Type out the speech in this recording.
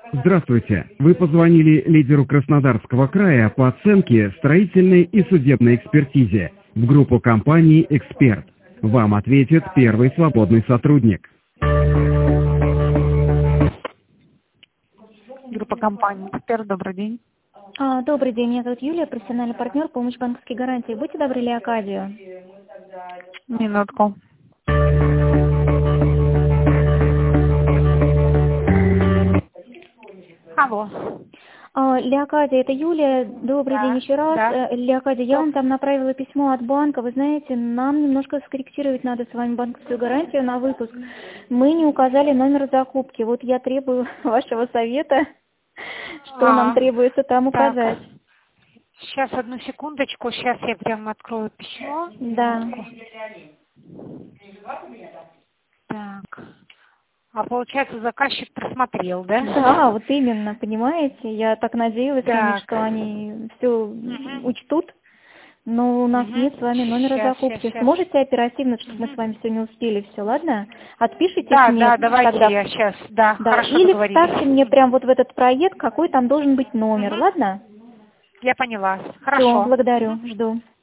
Здравствуйте. Вы позвонили лидеру Краснодарского края по оценке строительной и судебной экспертизе в группу компаний «Эксперт». Вам ответит первый свободный сотрудник. Группа компаний «Эксперт», добрый день. Добрый день, меня зовут Юлия, профессиональный партнер, помощь банковские гарантии. Будьте добры, Леокадию. Минутку. Алло. Леокадия, это Юлия. Добрый день еще раз. Да. Леокадия, я вам там направила письмо от банка. Вы знаете, нам немножко скорректировать надо с вами банковскую гарантию на выпуск. Мы не указали номер закупки. Вот я требую вашего совета, что нам требуется там указать. Сейчас, одну секундочку. Сейчас я прямо открою письмо. Да. Так. А получается, заказчик просмотрел, да? Да, вот именно, понимаете? Я так надеялась, Так. что они все учтут, но у нас нет с вами номера закупки. Сейчас. Сможете оперативно, чтобы мы с вами сегодня успели все, ладно? Отпишите Да, мне давайте тогда. я сейчас. Да, хорошо, Или договорились. вставьте мне прям вот в этот проект, какой там должен быть номер, ладно? Я поняла. Все, Хорошо. благодарю, жду.